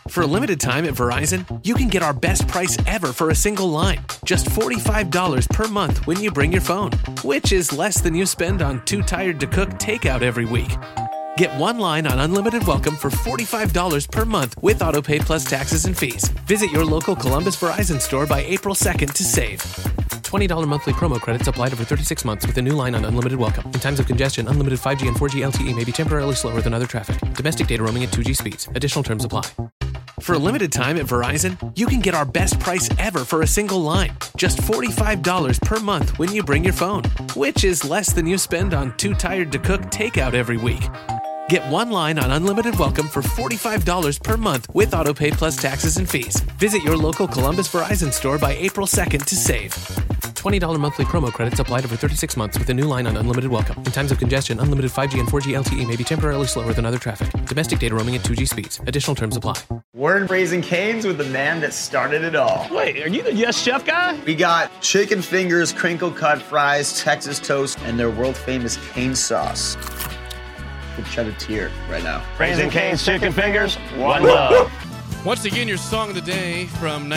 For a limited time at Verizon, you can get our best price ever for a single line. Just $45 per month when you bring your phone, which is less than you spend on Too Tired to Cook takeout every week. Get one line on Unlimited Welcome for $45 per month with AutoPay plus taxes and fees. Visit your local Columbus Verizon store by April 2nd to save. $20 monthly promo credits applied over 36 months with a new line on Unlimited Welcome. In times of congestion, unlimited 5G and 4G LTE may be temporarily slower than other traffic. Domestic data roaming at 2G speeds. Additional terms apply. For a limited time at Verizon, you can get our best price ever for a single line. Just $45 per month when you bring your phone, which is less than you spend on Too Tired to Cook takeout every week. Get one line on Unlimited Welcome for $45 per month with AutoPay plus taxes and fees. Visit your local Columbus Verizon store by April 2nd to save. $20 monthly promo credits applied over 36 months with a new line on Unlimited Welcome. In times of congestion, unlimited 5G and 4G LTE may be temporarily slower than other traffic. Domestic data roaming at 2G speeds. Additional terms apply. We're in Raising Cane's with the man that started it all. Wait, are you the Yes Chef guy? We got chicken fingers, crinkle cut fries, Texas toast, and their world famous cane sauce. Could shed a tear right now. Raising Cane's chicken fingers, one love. Once again, your song of the day from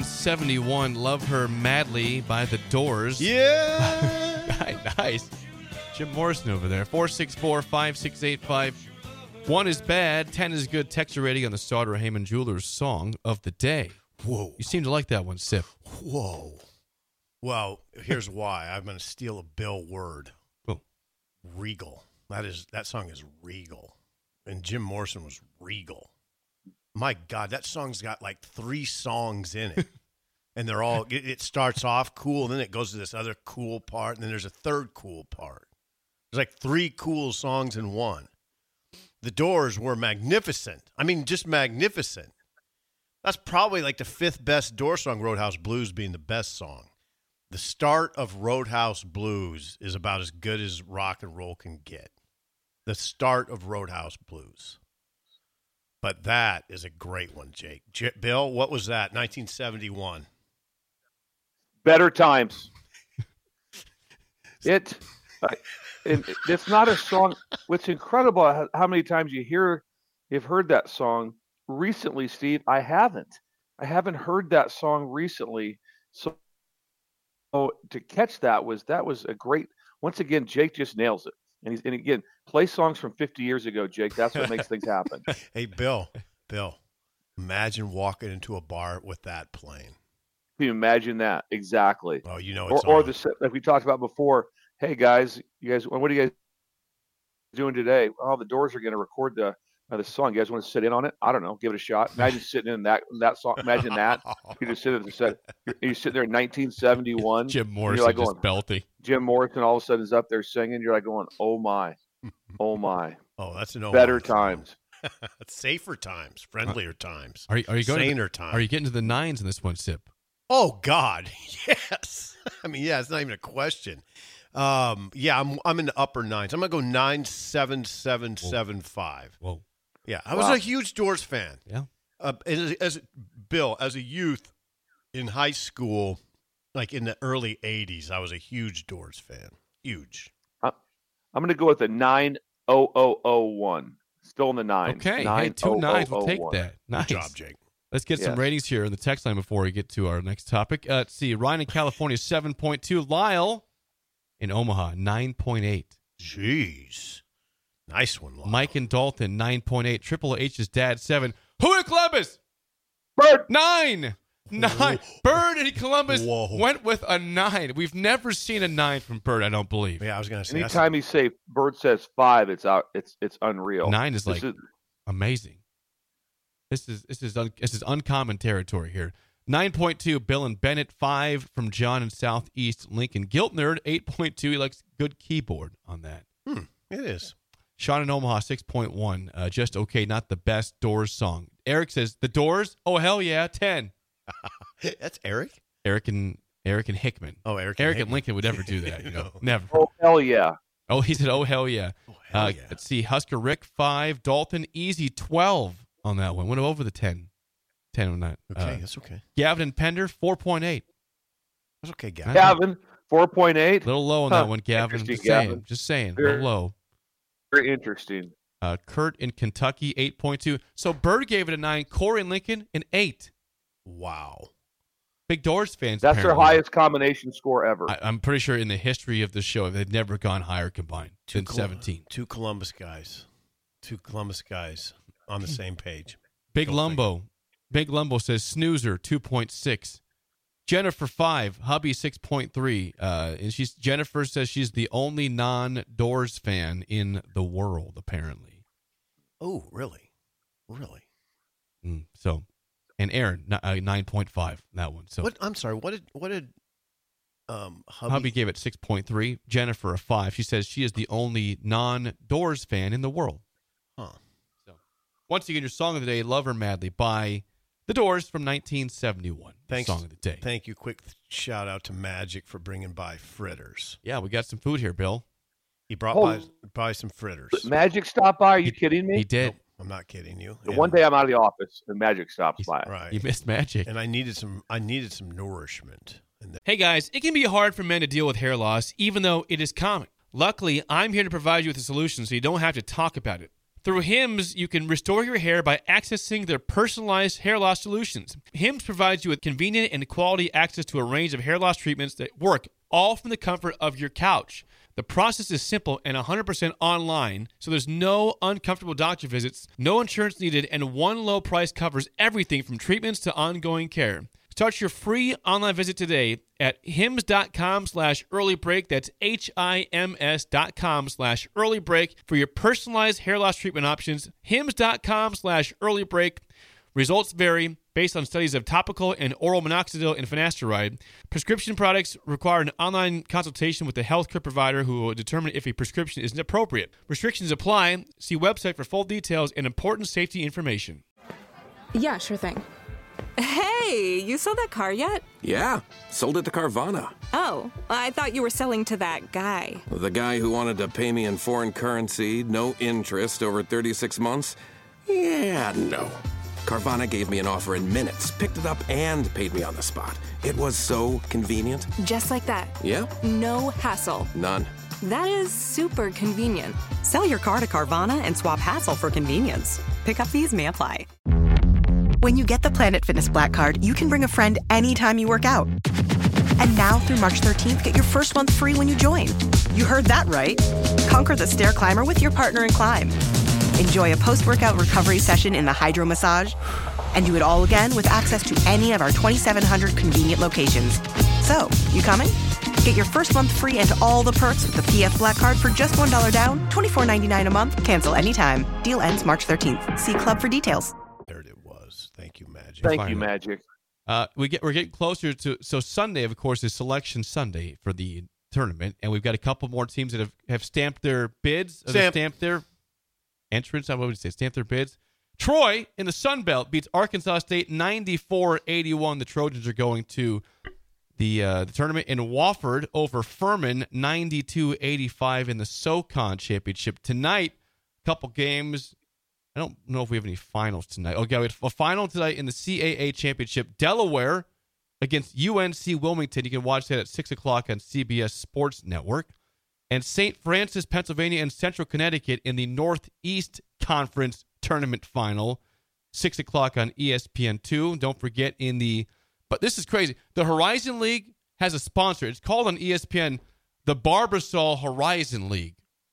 1971, Love Her Madly by The Doors. Yeah. Nice. Jim Morrison over there. 464-5685. 1 is bad, 10 is good. Texture rating on the Starter Heyman Jewelers song of the day. Whoa. You seem to like that one, Sip. Whoa. Well, here's why. I'm going to steal a Bill word. Oh. Regal. That song is regal. And Jim Morrison was regal. My God, that song's got like 3 songs in it. And they're all, it starts off cool, and then it goes to this other cool part, and then there's a third cool part. There's like 3 cool songs in one. The Doors were magnificent. I mean, just magnificent. That's probably like the 5th best Doors song, Roadhouse Blues being the best song. The start of Roadhouse Blues is about as good as rock and roll can get. The start of Roadhouse Blues. But that is a great one, Jake. Bill, what was that? 1971. Better Times. It's not a song. What's incredible how many times you've heard that song recently, Steve. I haven't heard that song recently. So to catch that was a great. Once again, Jake just nails it. And again, play songs from 50 years ago, Jake. That's what makes things happen. Hey, Bill, imagine walking into a bar with that playing. Can you imagine that? Exactly. Oh, you know it's or the like we talked about before. Hey guys, what are you guys doing today? Oh, the Doors are going to record the song. You guys want to sit in on it? I don't know. Give it a shot. Imagine sitting in that song. Imagine that. You just sit there and said, you sit there in 1971. Jim Morrison like just belty. Jim Morrison all of a sudden is up there singing. You're like going, oh my. Oh, that's an better times. Safer times, friendlier times. Are you going saner times? Are you getting to the 9s in this one, Sip? Oh God, yes. I mean, yeah, it's not even a question. Yeah, I'm in the upper 9s. I'm gonna go 97775. Whoa. Yeah, I was a huge Doors fan. Yeah. As Bill, as a youth in high school, like in the early 80s, I was a huge Doors fan. Huge. I'm going to go with the 90001. Still in the 9s. Okay. Hey, 2 9s. We'll take that. Nice. Good job, Jake. Let's get some ratings here in the text line before we get to our next topic. Let's see. Ryan in California, 7.2. Lyle in Omaha, 9.8. Jeez. Nice one, Lyle. Mike in Dalton, 9.8. Triple H's dad, 7. Who in Columbus? Bird. 9. 9. Bird in Columbus Whoa. went with a 9. We've never seen a 9 from Bird, I don't believe. Yeah, I was going to say. Anytime you say Bird says 5, it's out. It's unreal. 9 is amazing. This is uncommon territory here. 9.2, Bill and Bennett. 5 from John in Southeast Lincoln. Guilt Nerd, 8.2. He likes good keyboard on that. It is. Sean in Omaha, 6.1. Just okay, not the best Doors song. Eric says, The Doors? Oh, hell yeah, 10. That's Eric? Eric and Hickman. Oh, Eric and Lincoln would never do that, never. Oh, hell yeah. Oh, he said, oh, hell yeah. Oh, hell yeah. Let's see, Husker Rick, 5. Dalton, easy, 12 on that one. Went over the 10. 10 on that. Okay, that's okay. Gavin and Pender, 4.8. That's okay, Gavin. Gavin, 4.8. A little low on that one, Gavin. Interesting, Gavin. Just saying. A little low. Very interesting. Kurt in Kentucky, 8.2. So Bird gave it a 9. Corey in Lincoln, an 8. Wow. Big Doors fans. That's apparently. their highest combination score ever. I'm pretty sure in the history of the show, they've never gone higher combined than 17. Two Columbus guys on the same page. Big Lumbo says Snoozer 2.6. Jennifer 5, Hubby 6.3. And Jennifer says she's the only non-Doors fan in the world, apparently. Oh, really? Really? So, and Aaron 9.5. That one. So what? I'm sorry. What did Hubby gave it 6.3. Jennifer a 5. She says she is the only non-Doors fan in the world. Huh. So, once again, your song of the day, "Love Her Madly" by The Doors from 1971. Thanks. Song of the day. Thank you. Quick shout out to Magic for bringing by fritters. Yeah, we got some food here, Bill. He brought by some fritters. Magic stopped by? Are you kidding me? He did. Nope, I'm not kidding you. The one day I'm out of the office, and Magic stops by. Right. You missed Magic. And I needed some nourishment. Hey guys, it can be hard for men to deal with hair loss, even though it is common. Luckily, I'm here to provide you with a solution so you don't have to talk about it. Through Hims, you can restore your hair by accessing their personalized hair loss solutions. Hims provides you with convenient and quality access to a range of hair loss treatments that work all from the comfort of your couch. The process is simple and 100% online, so there's no uncomfortable doctor visits, no insurance needed, and one low price covers everything from treatments to ongoing care. Start your free online visit today at hims.com/earlybreak. That's HIMS.com/earlybreak for your personalized hair loss treatment options. hims.com/earlybreak. Results vary based on studies of topical and oral minoxidil and finasteride. Prescription products require an online consultation with a healthcare provider who will determine if a prescription is appropriate. Restrictions apply. See website for full details and important safety information. Yeah, sure thing. Hey, you sold that car yet? Yeah, sold it to Carvana. Oh, I thought you were selling to that guy. The guy who wanted to pay me in foreign currency, no interest, over 36 months? Yeah, no. Carvana gave me an offer in minutes, picked it up, and paid me on the spot. It was so convenient. Just like that. Yeah. No hassle. None. That is super convenient. Sell your car to Carvana and swap hassle for convenience. Pickup fees may apply. When you get the Planet Fitness Black Card, you can bring a friend anytime you work out. And now through March 13th, get your first month free when you join. You heard that right. Conquer the stair climber with your partner in climb. Enjoy a post-workout recovery session in the Hydro Massage. And do it all again with access to any of our 2,700 convenient locations. So, you coming? Get your first month free and all the perks with the PF Black Card for just $1 down, $24.99 a month. Cancel anytime. Deal ends March 13th. See Club for details. There it was. Thank you, Magic. Thank you, Magic. We're getting closer to Sunday, of course, is Selection Sunday for the tournament, and we've got a couple more teams that have stamped their bids, stamped their entrance. I would say stamped their bids. Troy in the Sun Belt beats Arkansas State 94-81. The Trojans are going to the tournament in Wofford over Furman 92-85 in the SoCon Championship tonight. A couple games. I don't know if we have any finals tonight. Okay, we have a final tonight in the CAA Championship. Delaware against UNC Wilmington. You can watch that at 6 o'clock on CBS Sports Network. And St. Francis, Pennsylvania, and Central Connecticut in the Northeast Conference Tournament Final, 6 o'clock on ESPN2. Don't forget but this is crazy. The Horizon League has a sponsor. It's called on ESPN the Barbasol Horizon League.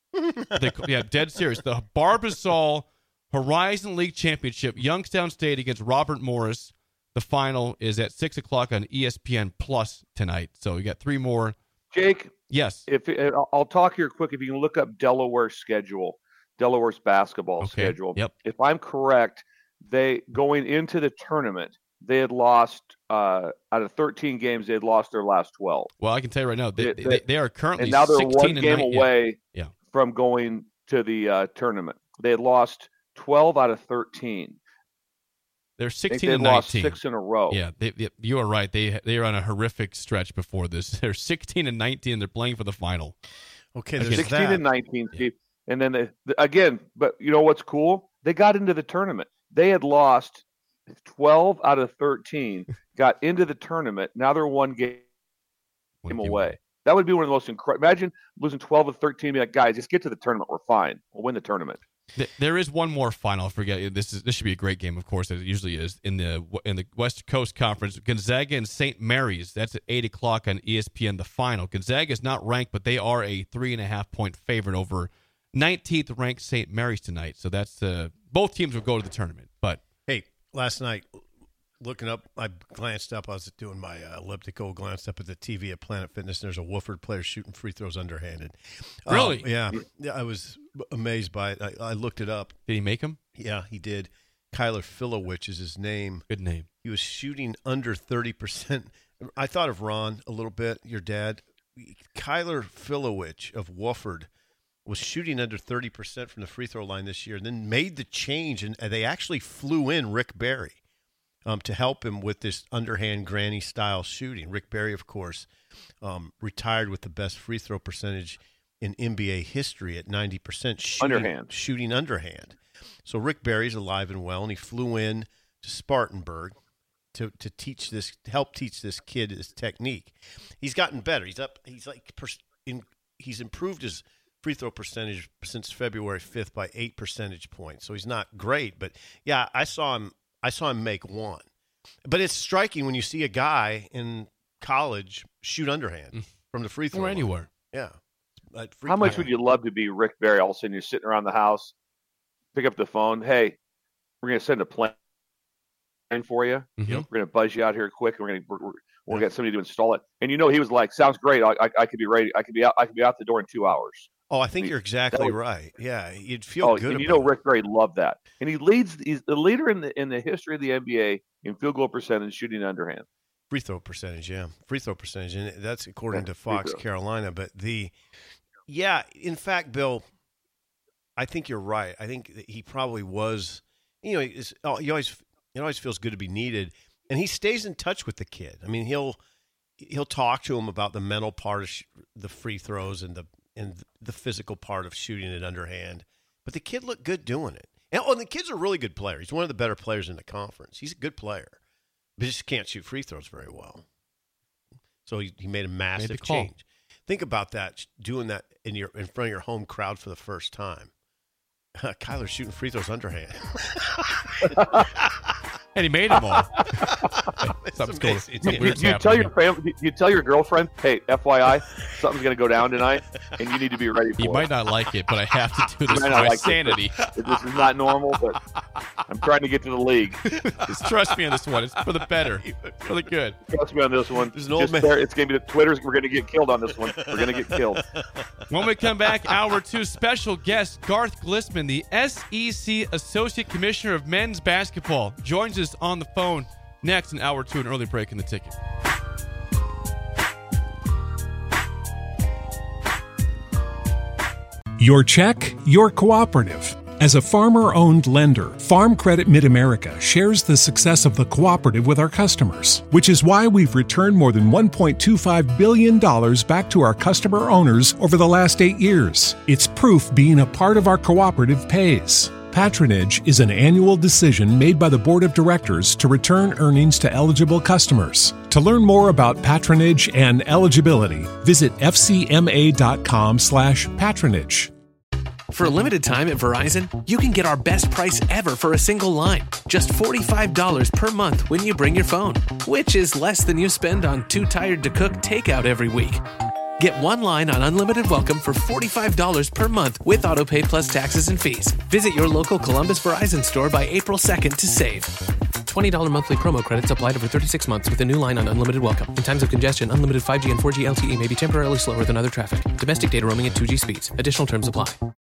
Dead serious. The Barbasol Horizon League Championship, Youngstown State against Robert Morris. The final is at 6 o'clock on ESPN Plus tonight. So we got three more. Jake? Yes. I'll talk here quick. If you can look up Delaware's schedule, Delaware's basketball schedule. Yep. If I'm correct, they going into the tournament, they had lost out of 13 games, they had lost their last 12. Well, I can tell you right now, they are currently and now they're 16 one game away from going to the tournament. They had lost 12 out of 13. They're 16 and 19. Lost 6 in a row. Yeah, you are right. They are on a horrific stretch before this. They're 16 and 19. And they're playing for the final. Okay, there's 16 and 19, Steve. And then again, but you know what's cool? They got into the tournament. They had lost 12 out of 13. Got into the tournament. Now they're one game away. That would be one of the most incredible. Imagine losing 12 of 13. Be like, guys, just get to the tournament. We're fine. We'll win the tournament. There is one more final. I forget. This should be a great game, of course, as it usually is in the West Coast Conference. Gonzaga and St. Mary's. That's at 8:00 on ESPN. The final. Gonzaga is not ranked, but they are a 3.5-point favorite over 19th ranked St. Mary's tonight. So that's both teams will go to the tournament. But hey, last night looking up, I glanced up. I was doing my elliptical. Glanced up at the TV at Planet Fitness, and there's a Wofford player shooting free throws underhanded. Really? Yeah. I was amazed by it. I looked it up. Did he make them? Yeah, he did. Kyler Filowich is his name. Good name. He was shooting under 30%. I thought of Ron a little bit, your dad. Kyler Filowich of Wofford was shooting under 30% from the free throw line this year, and then made the change, and they actually flew in Rick Barry to help him with this underhand granny-style shooting. Rick Barry, of course, retired with the best free throw percentage in NBA history at 90% shooting underhand. So Rick Barry's alive and well, and he flew in to Spartanburg to teach this, to help teach this kid his technique. He's gotten better. He's improved his free throw percentage since February 5th by 8 percentage points. So he's not great, but yeah, I saw him make one. But it's striking when you see a guy in college shoot underhand from the free throw line. Anywhere. Yeah. How much would you love to be Rick Barry? All of a sudden you're sitting around the house, pick up the phone. Hey, we're going to send a plane for you. Mm-hmm. We're going to buzz you out here quick. We're going to get somebody to install it. And he was like, sounds great. I could be ready. I could be out the door in 2 hours. Oh, I think you're exactly right. Yeah, you'd feel good. And Rick Barry loved that. And he's the leader in the history of the NBA in field goal percentage, shooting underhand. Free throw percentage, yeah. Free throw percentage. And that's according to Fox Carolina. But in fact, Bill, I think you're right. I think that he probably was, he always feels good to be needed. And he stays in touch with the kid. I mean, he'll talk to him about the mental part of the free throws and the physical part of shooting it underhand. But the kid looked good doing it. And the kid's a really good player. He's one of the better players in the conference. He's a good player. But he just can't shoot free throws very well. So he made a massive change. Think about that, doing that in front of your home crowd for the first time. Kyler's shooting free throws underhand. And he made them all. Something's cool. You tell your girlfriend, hey, FYI, something's going to go down tonight, and you need to be ready for it. You might not like it, but I have to do this for my sanity. This is not normal, but I'm trying to get to the league. Just trust me on this one. It's for the better. For the good. Trust me on this one. It's going to be the Twitters. We're going to get killed on this one. We're going to get killed. When we come back, hour two, special guest Garth Glissman, the SEC Associate Commissioner of Men's Basketball, joins us on the phone next in hour two, an early break in the ticket. Your check, your cooperative. As a farmer-owned lender, Farm Credit Mid-America shares the success of the cooperative with our customers, which is why we've returned more than $1.25 billion back to our customer owners over the last 8 years. It's proof being a part of our cooperative pays. Patronage is an annual decision made by the Board of Directors to return earnings to eligible customers. To learn more about patronage and eligibility, visit fcma.com/patronage. For a limited time at Verizon, you can get our best price ever for a single line. Just $45 per month when you bring your phone, which is less than you spend on Too Tired to Cook takeout every week. Get one line on Unlimited Welcome for $45 per month with AutoPay plus taxes and fees. Visit your local Columbus Verizon store by April 2nd to save. $20 monthly promo credits applied over 36 months with a new line on Unlimited Welcome. In times of congestion, unlimited 5G and 4G LTE may be temporarily slower than other traffic. Domestic data roaming at 2G speeds. Additional terms apply.